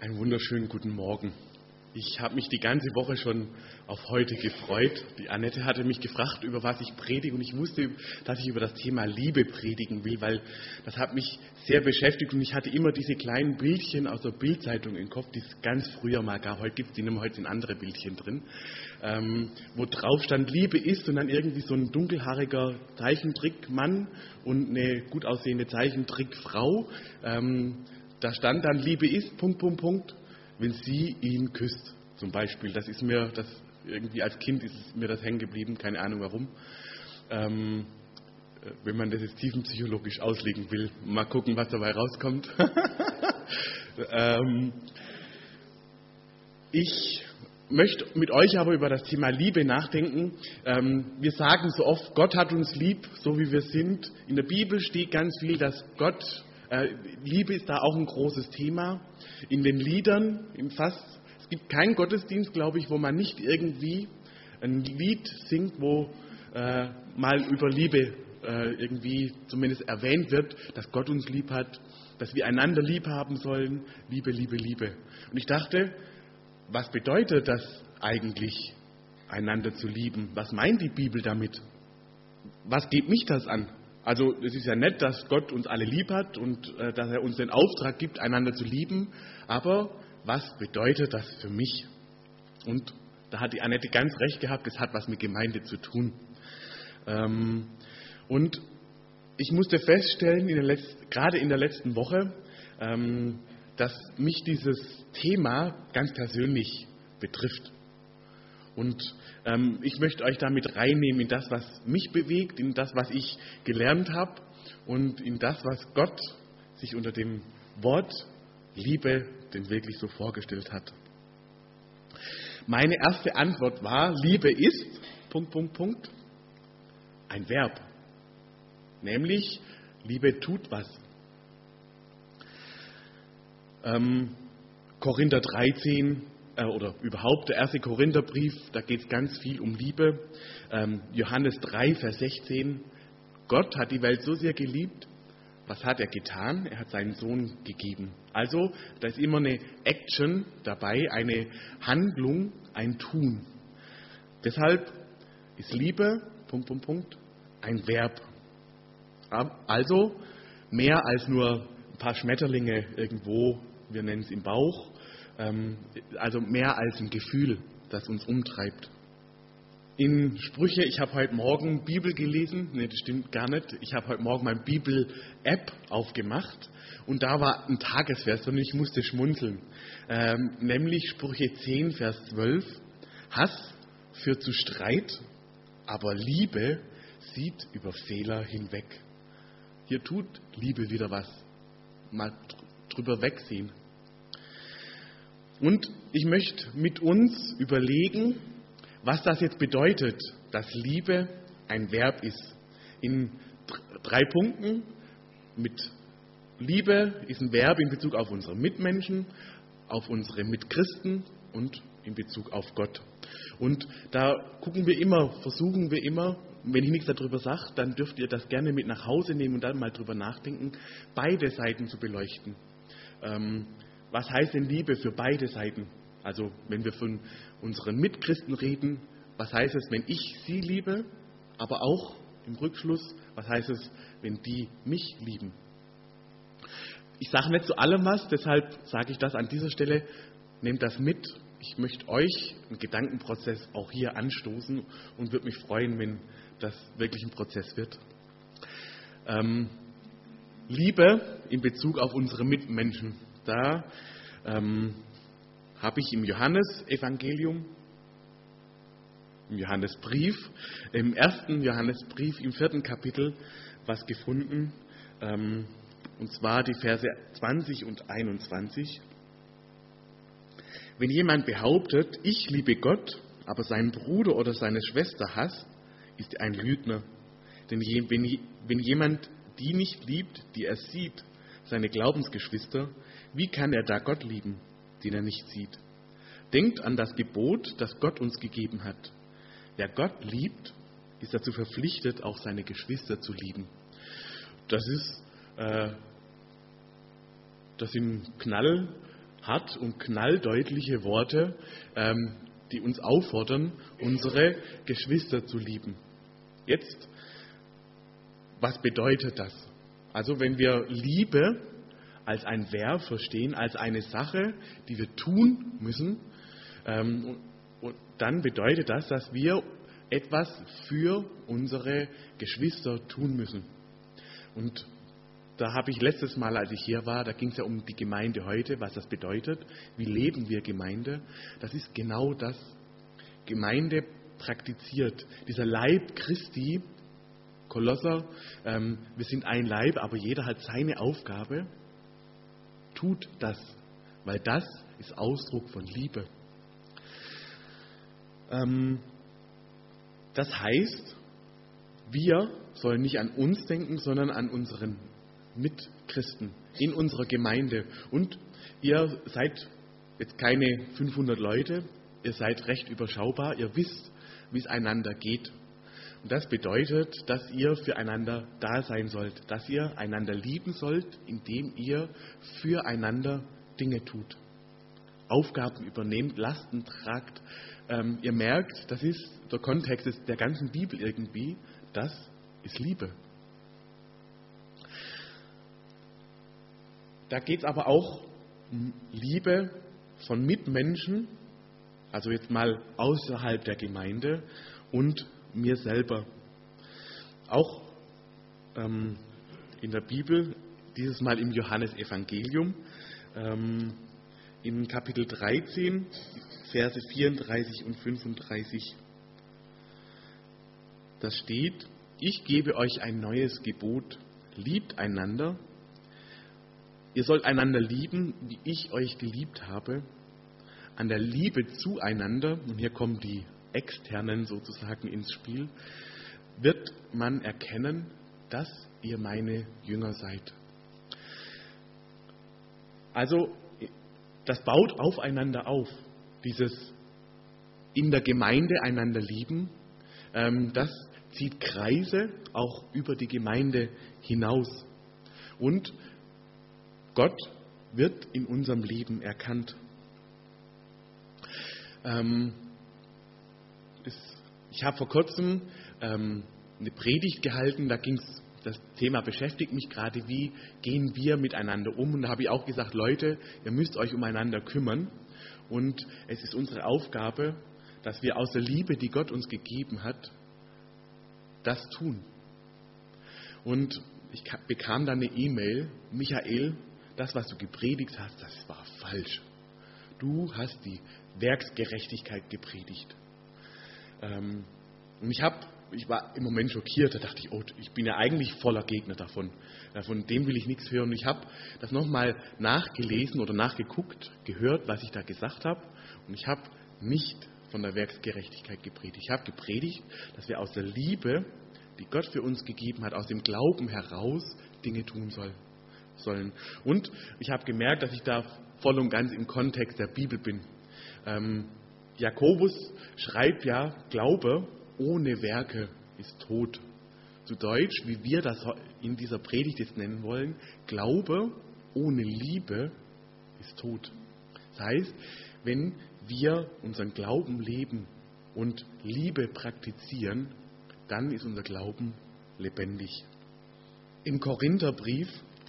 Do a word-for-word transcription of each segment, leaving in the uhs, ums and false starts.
Einen wunderschönen guten Morgen. Ich habe mich die ganze Woche schon auf heute gefreut. Die Annette hatte mich gefragt, über was ich predige, und ich wusste, dass ich über das Thema Liebe predigen will, weil das hat mich sehr beschäftigt und ich hatte immer diese kleinen Bildchen aus der Bildzeitung im Kopf, die es ganz früher mal gab. Heute gibt es die nicht mehr, heute sind andere Bildchen drin, ähm, wo drauf stand, Liebe ist, und dann irgendwie so ein dunkelhaariger Zeichentrickmann und eine gut aussehende Zeichentrickfrau. Ähm, Da stand dann, Liebe ist, Punkt, Punkt, Punkt, wenn sie ihn küsst, zum Beispiel. Das ist mir, das irgendwie als Kind ist mir das hängen geblieben, keine Ahnung warum. Ähm, wenn man das jetzt tiefenpsychologisch auslegen will, mal gucken, was dabei rauskommt. ähm, ich möchte mit euch aber über das Thema Liebe nachdenken. Ähm, wir sagen so oft, Gott hat uns lieb, so wie wir sind. In der Bibel steht ganz viel, dass Gott Liebe ist da auch ein großes Thema. In den Liedern, in fast, es gibt keinen Gottesdienst, glaube ich, wo man nicht irgendwie ein Lied singt, wo äh, mal über Liebe äh, irgendwie zumindest erwähnt wird, dass Gott uns lieb hat, dass wir einander lieb haben sollen. Liebe, Liebe, Liebe. Und ich dachte, was bedeutet das eigentlich, einander zu lieben? Was meint die Bibel damit? Was geht mich das an? Also es ist ja nett, dass Gott uns alle lieb hat und äh, dass er uns den Auftrag gibt, einander zu lieben. Aber was bedeutet das für mich? Und da hat die Annette ganz recht gehabt, es hat was mit Gemeinde zu tun. Ähm, und ich musste feststellen, in der letzten, gerade in der letzten Woche, ähm, dass mich dieses Thema ganz persönlich betrifft. Und ähm, ich möchte euch damit reinnehmen in das, was mich bewegt, in das, was ich gelernt habe und in das, was Gott sich unter dem Wort Liebe denn wirklich so vorgestellt hat. Meine erste Antwort war, Liebe ist, Punkt, Punkt, Punkt, ein Verb. Nämlich, Liebe tut was. Ähm, Korinther dreizehn, oder überhaupt der erste Korintherbrief, da geht es ganz viel um Liebe. Ähm, Johannes drei, Vers sechzehn, Gott hat die Welt so sehr geliebt, was hat er getan? Er hat seinen Sohn gegeben. Also, da ist immer eine Action dabei, eine Handlung, ein Tun. Deshalb ist Liebe, Punkt, Punkt, Punkt, ein Verb. Also, mehr als nur ein paar Schmetterlinge irgendwo, wir nennen es im Bauch, also mehr als ein Gefühl, das uns umtreibt. In Sprüche, ich habe heute Morgen Bibel gelesen, nee, das stimmt gar nicht, ich habe heute Morgen meine Bibel-App aufgemacht und da war ein Tagesvers und ich musste schmunzeln, ähm, nämlich Sprüche zehn, Vers zwölf, Hass führt zu Streit, aber Liebe sieht über Fehler hinweg. Hier tut Liebe wieder was, mal drüber wegsehen. Und ich möchte mit uns überlegen, was das jetzt bedeutet, dass Liebe ein Verb ist. In drei Punkten. Mit Liebe ist ein Verb in Bezug auf unsere Mitmenschen, auf unsere Mitchristen und in Bezug auf Gott. Und da gucken wir immer, versuchen wir immer, wenn ich nichts darüber sage, dann dürft ihr das gerne mit nach Hause nehmen und dann mal drüber nachdenken, beide Seiten zu beleuchten. Ähm, Was heißt denn Liebe für beide Seiten? Also wenn wir von unseren Mitchristen reden, was heißt es, wenn ich sie liebe? Aber auch im Rückschluss, was heißt es, wenn die mich lieben? Ich sage nicht zu allem was, deshalb sage ich das an dieser Stelle, nehmt das mit. Ich möchte euch einen Gedankenprozess auch hier anstoßen und würde mich freuen, wenn das wirklich ein Prozess wird. Ähm, Liebe in Bezug auf unsere Mitmenschen. Da ähm, habe ich im Johannesevangelium, im Johannesbrief, im ersten Johannesbrief, im vierten Kapitel, was gefunden, ähm, und zwar die Verse zwanzig und einundzwanzig. Wenn jemand behauptet, ich liebe Gott, aber seinen Bruder oder seine Schwester hasst, ist er ein Lügner. Denn je, wenn, wenn jemand die nicht liebt, die er sieht, seine Glaubensgeschwister, wie kann er da Gott lieben, den er nicht sieht? Denkt an das Gebot, das Gott uns gegeben hat. Wer Gott liebt, ist dazu verpflichtet, auch seine Geschwister zu lieben. Das ist, äh, das sind Knall, hart und knalldeutliche Worte, ähm, die uns auffordern, unsere Geschwister zu lieben. Jetzt, was bedeutet das? Also wenn wir Liebe als ein Verb verstehen, als eine Sache, die wir tun müssen, ähm, und, und dann bedeutet das, dass wir etwas für unsere Geschwister tun müssen. Und da habe ich letztes Mal, als ich hier war, da ging es ja um die Gemeinde heute, was das bedeutet. Wie leben wir Gemeinde? Das ist genau das. Gemeinde praktiziert. Dieser Leib Christi, Kolosser, ähm, wir sind ein Leib, aber jeder hat seine Aufgabe. Tut das, weil das ist Ausdruck von Liebe. Ähm, das heißt, wir sollen nicht an uns denken, sondern an unseren Mitchristen in unserer Gemeinde. Und ihr seid jetzt keine fünfhundert Leute, ihr seid recht überschaubar, ihr wisst, wie es einander geht. Und das bedeutet, dass ihr füreinander da sein sollt, dass ihr einander lieben sollt, indem ihr füreinander Dinge tut. Aufgaben übernehmt, Lasten tragt. Ähm, ihr merkt, das ist der Kontext der ganzen Bibel irgendwie, das ist Liebe. Da geht es aber auch um Liebe von Mitmenschen, also jetzt mal außerhalb der Gemeinde und mir selber. Auch ähm, in der Bibel, dieses Mal im Johannesevangelium, ähm, in Kapitel dreizehn, Verse vierunddreißig und fünfunddreißig. Da steht: Ich gebe euch ein neues Gebot, liebt einander. Ihr sollt einander lieben, wie ich euch geliebt habe. An der Liebe zueinander, und hier kommen die Externen sozusagen ins Spiel, wird man erkennen, dass ihr meine Jünger seid. Also, das baut aufeinander auf, dieses in der Gemeinde einander lieben, ähm, das zieht Kreise auch über die Gemeinde hinaus. Und Gott wird in unserem Leben erkannt. Ähm, es, ich habe vor kurzem ähm, eine Predigt gehalten, da ging es, das Thema beschäftigt mich gerade, wie gehen wir miteinander um? Und da habe ich auch gesagt, Leute, ihr müsst euch umeinander kümmern. Und es ist unsere Aufgabe, dass wir aus der Liebe, die Gott uns gegeben hat, das tun. Und ich bekam dann eine E-Mail: Michael, das, was du gepredigt hast, das war falsch. Du hast die Werksgerechtigkeit gepredigt. Ähm, und ich, hab, ich war im Moment schockiert, da dachte ich, oh, ich bin ja eigentlich voller Gegner davon. Von dem will ich nichts hören. Und ich habe das nochmal nachgelesen oder nachgeguckt, gehört, was ich da gesagt habe. Und ich habe nicht von der Werksgerechtigkeit gepredigt. Ich habe gepredigt, dass wir aus der Liebe, die Gott für uns gegeben hat, aus dem Glauben heraus Dinge tun soll, sollen. Und ich habe gemerkt, dass ich da voll und ganz im Kontext der Bibel bin. Ähm, Jakobus schreibt ja, Glaube ohne Werke ist tot. Zu Deutsch, wie wir das in dieser Predigt jetzt nennen wollen, Glaube ohne Liebe ist tot. Das heißt, wenn wir unseren Glauben leben und Liebe praktizieren, dann ist unser Glauben lebendig. Im Korintherbrief,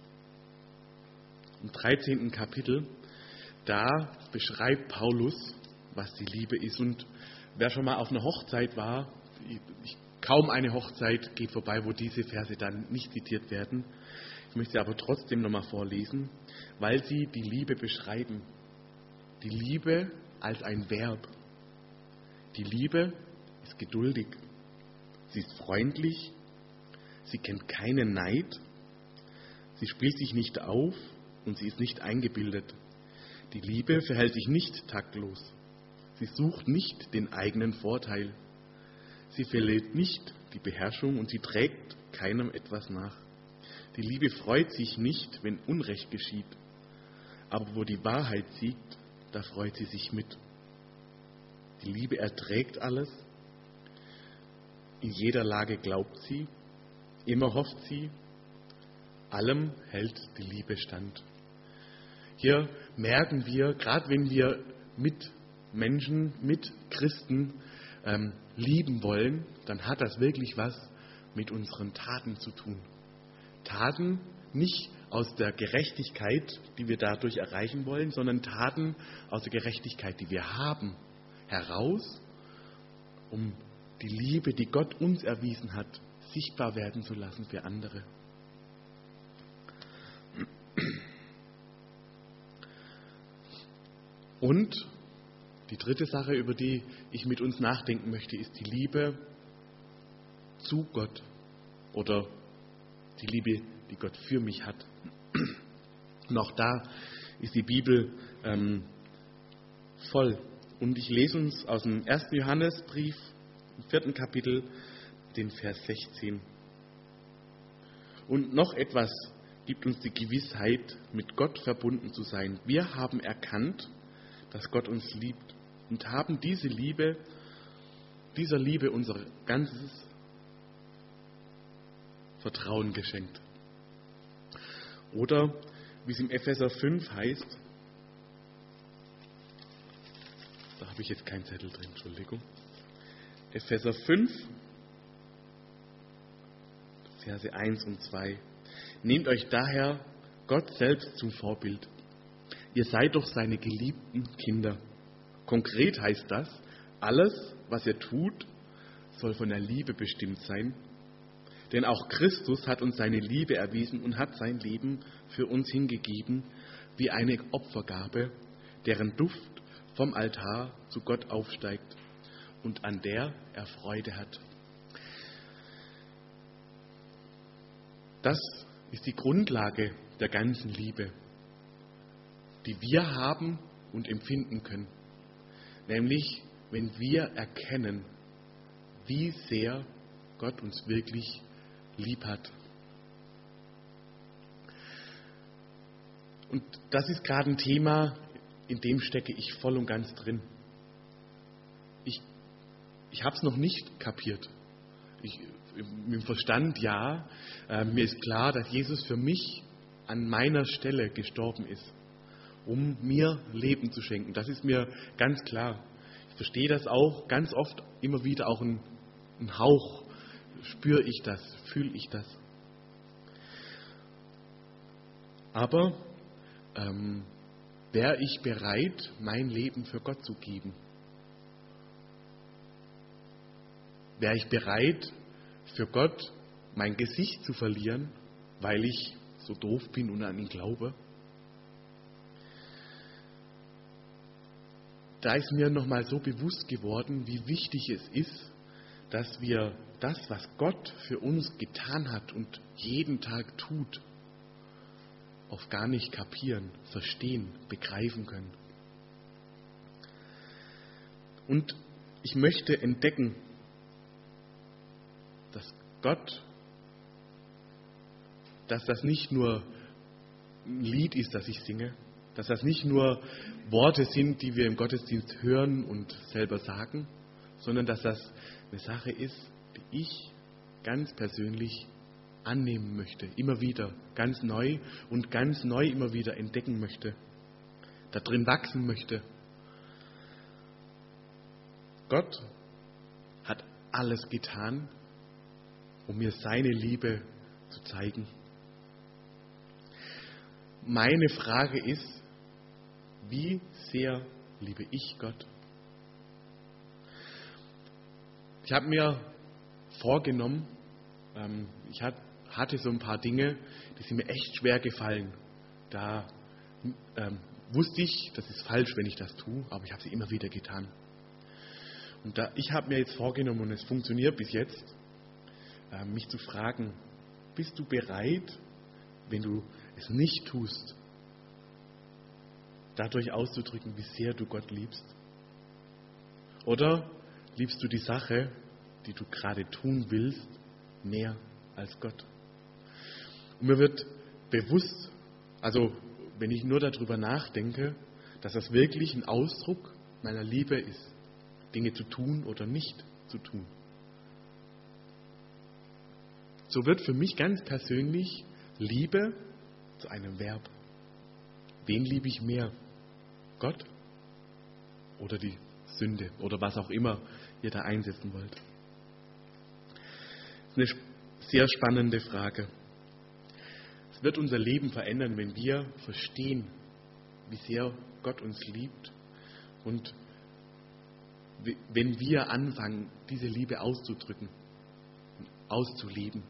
im dreizehnten Kapitel, da beschreibt Paulus, was die Liebe ist. Und wer schon mal auf einer Hochzeit war, ich, kaum eine Hochzeit geht vorbei, wo diese Verse dann nicht zitiert werden. Ich möchte sie aber trotzdem nochmal vorlesen, weil sie die Liebe beschreiben. Die Liebe als ein Verb. Die Liebe ist geduldig. Sie ist freundlich. Sie kennt keinen Neid. Sie spielt sich nicht auf und sie ist nicht eingebildet. Die Liebe verhält sich nicht taktlos. Sie sucht nicht den eigenen Vorteil. Sie verliert nicht die Beherrschung und sie trägt keinem etwas nach. Die Liebe freut sich nicht, wenn Unrecht geschieht. Aber wo die Wahrheit siegt, da freut sie sich mit. Die Liebe erträgt alles. In jeder Lage glaubt sie. Immer hofft sie. Allem hält die Liebe stand. Hier merken wir, gerade wenn wir mit Menschen, mit Christen ähm, lieben wollen, dann hat das wirklich was mit unseren Taten zu tun. Taten nicht aus der Gerechtigkeit, die wir dadurch erreichen wollen, sondern Taten aus der Gerechtigkeit, die wir haben, heraus, um die Liebe, die Gott uns erwiesen hat, sichtbar werden zu lassen für andere. Und die dritte Sache, über die ich mit uns nachdenken möchte, ist die Liebe zu Gott oder die Liebe, die Gott für mich hat. Und auch da ist die Bibel ähm, voll. Und ich lese uns aus dem ersten Johannesbrief, im vierten Kapitel, den Vers sechzehn. Und noch etwas gibt uns die Gewissheit, mit Gott verbunden zu sein. Wir haben erkannt, dass Gott uns liebt und haben diese Liebe, dieser Liebe unser ganzes Vertrauen geschenkt. Oder wie es im Epheser fünf heißt, da habe ich jetzt keinen Zettel drin, Entschuldigung. Epheser fünf, Verse eins und zwei. Nehmt euch daher Gott selbst zum Vorbild. Ihr seid doch seine geliebten Kinder. Konkret heißt das, alles, was ihr tut, soll von der Liebe bestimmt sein. Denn auch Christus hat uns seine Liebe erwiesen und hat sein Leben für uns hingegeben, wie eine Opfergabe, deren Duft vom Altar zu Gott aufsteigt und an der er Freude hat. Das ist die Grundlage der ganzen Liebe, die wir haben und empfinden können. Nämlich, wenn wir erkennen, wie sehr Gott uns wirklich lieb hat. Und das ist gerade ein Thema, in dem stecke ich voll und ganz drin. Ich, ich habe es noch nicht kapiert. Ich, mit dem Verstand ja. Äh, mir ist klar, dass Jesus für mich an meiner Stelle gestorben ist, um mir Leben zu schenken. Das ist mir ganz klar. Ich verstehe das auch ganz oft, immer wieder auch ein, ein Hauch. Spüre ich das, fühle ich das. Aber ähm, wäre ich bereit, mein Leben für Gott zu geben? Wäre ich bereit, für Gott mein Gesicht zu verlieren, weil ich so doof bin und an ihn glaube? Da ist mir nochmal so bewusst geworden, wie wichtig es ist, dass wir das, was Gott für uns getan hat und jeden Tag tut, oft gar nicht kapieren, verstehen, begreifen können. Und ich möchte entdecken, dass Gott, dass das nicht nur ein Lied ist, das ich singe, dass das nicht nur Worte sind, die wir im Gottesdienst hören und selber sagen, sondern dass das eine Sache ist, die ich ganz persönlich annehmen möchte, immer wieder, ganz neu und ganz neu immer wieder entdecken möchte, da drin wachsen möchte. Gott hat alles getan, um mir seine Liebe zu zeigen. Meine Frage ist, wie sehr liebe ich Gott? Ich habe mir vorgenommen, ähm, ich hatte so ein paar Dinge, die sind mir echt schwer gefallen. Da ähm, wusste ich, das ist falsch, wenn ich das tue, aber ich habe sie immer wieder getan. Und da, ich habe mir jetzt vorgenommen, und es funktioniert bis jetzt, äh, mich zu fragen, bist du bereit, wenn du es nicht tust, dadurch auszudrücken, wie sehr du Gott liebst? Oder liebst du die Sache, die du gerade tun willst, mehr als Gott? Und mir wird bewusst, also wenn ich nur darüber nachdenke, dass das wirklich ein Ausdruck meiner Liebe ist, Dinge zu tun oder nicht zu tun. So wird für mich ganz persönlich Liebe zu einem Verb. Wen liebe ich mehr? Gott oder die Sünde oder was auch immer ihr da einsetzen wollt? Das ist eine sehr spannende Frage. Es wird unser Leben verändern, wenn wir verstehen, wie sehr Gott uns liebt und wenn wir anfangen, diese Liebe auszudrücken, auszuleben.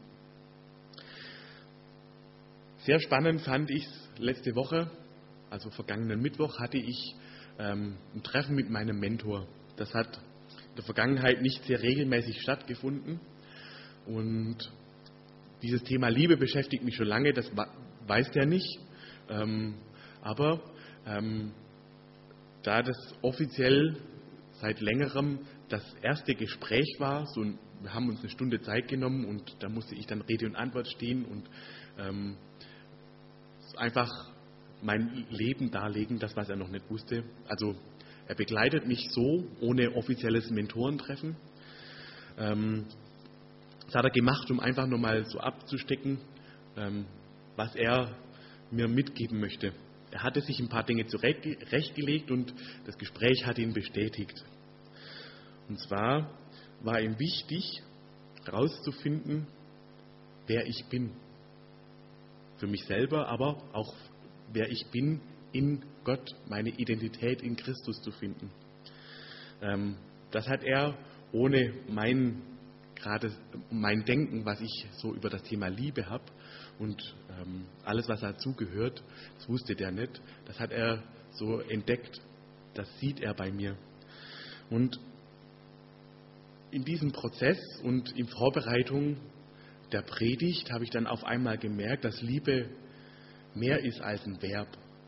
Sehr spannend fand ich es letzte Woche, also vergangenen Mittwoch, hatte ich ähm, ein Treffen mit meinem Mentor. Das hat in der Vergangenheit nicht sehr regelmäßig stattgefunden. Und dieses Thema Liebe beschäftigt mich schon lange, das weiß der nicht. Ähm, aber ähm, da das offiziell seit längerem das erste Gespräch war, so ein, wir haben uns eine Stunde Zeit genommen und da musste ich dann Rede und Antwort stehen und ähm, einfach mein Leben darlegen, das, was er noch nicht wusste. Also er begleitet mich so, ohne offizielles Mentorentreffen. Ähm, das hat er gemacht, um einfach nochmal so abzustecken, ähm, was er mir mitgeben möchte. Er hatte sich ein paar Dinge zurechtgelegt und das Gespräch hat ihn bestätigt. Und zwar war ihm wichtig, herauszufinden, wer ich bin. Für mich selber, aber auch wer ich bin in Gott, meine Identität in Christus zu finden. Ähm, das hat er ohne mein, gerade mein Denken, was ich so über das Thema Liebe habe und ähm, alles, was dazugehört, das wusste der nicht. Das hat er so entdeckt. Das sieht er bei mir. Und in diesem Prozess und in Vorbereitung der Predigt habe ich dann auf einmal gemerkt, dass Liebe mehr ist als ein Verb.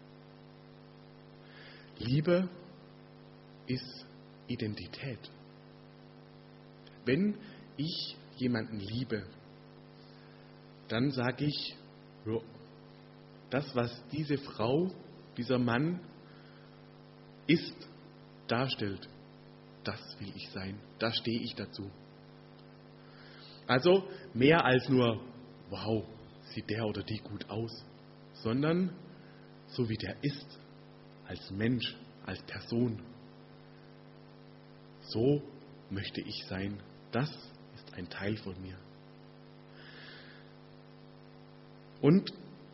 Liebe ist Identität. Wenn ich jemanden liebe, dann sage ich, ja, das, was diese Frau, dieser Mann ist, darstellt, das will ich sein, da stehe ich dazu. Also mehr als nur, wow, sieht der oder die gut aus, sondern so wie der ist, als Mensch, als Person. So möchte ich sein. Das ist ein Teil von mir. Und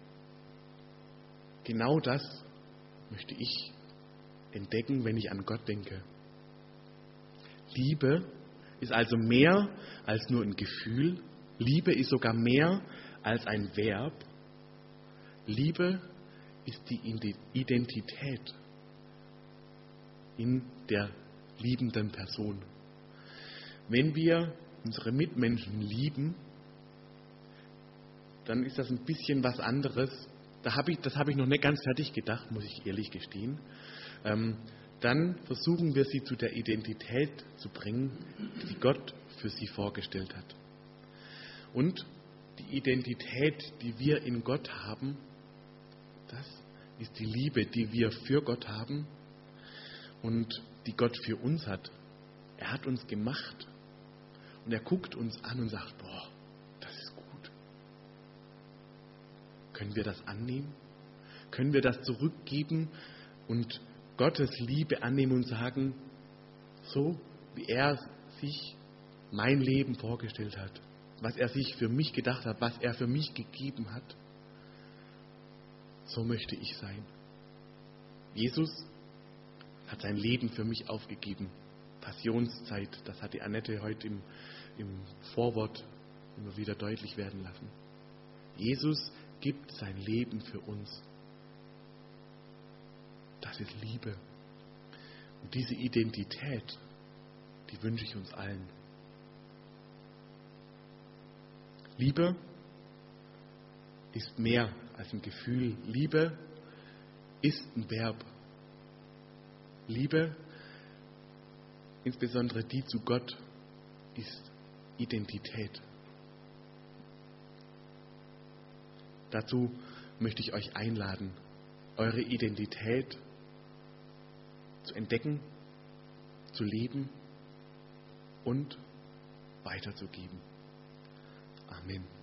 genau das möchte ich entdecken, wenn ich an Gott denke. Liebe ist also mehr als nur ein Gefühl. Liebe ist sogar mehr als ein Verb. Liebe ist die Identität in der liebenden Person. Wenn wir unsere Mitmenschen lieben, dann ist das ein bisschen was anderes. Da hab ich, das habe ich noch nicht ganz fertig gedacht, muss ich ehrlich gestehen. Ähm, dann versuchen wir sie zu der Identität zu bringen, die Gott für sie vorgestellt hat. Und die Identität, die wir in Gott haben, das ist die Liebe, die wir für Gott haben und die Gott für uns hat. Er hat uns gemacht und er guckt uns an und sagt, boah, das ist gut. Können wir das annehmen? Können wir das zurückgeben und Gottes Liebe annehmen und sagen, so wie er sich mein Leben vorgestellt hat, was er sich für mich gedacht hat, was er für mich gegeben hat, so möchte ich sein. Jesus hat sein Leben für mich aufgegeben. Passionszeit, das hat die Annette heute im, im Vorwort immer wieder deutlich werden lassen. Jesus gibt sein Leben für uns. Das ist Liebe. Und diese Identität, die wünsche ich uns allen. Liebe ist mehr als ein Gefühl. Liebe ist ein Verb. Liebe, insbesondere die zu Gott, ist Identität. Dazu möchte ich euch einladen, eure Identität zu entdecken, zu leben und weiterzugeben. Amen.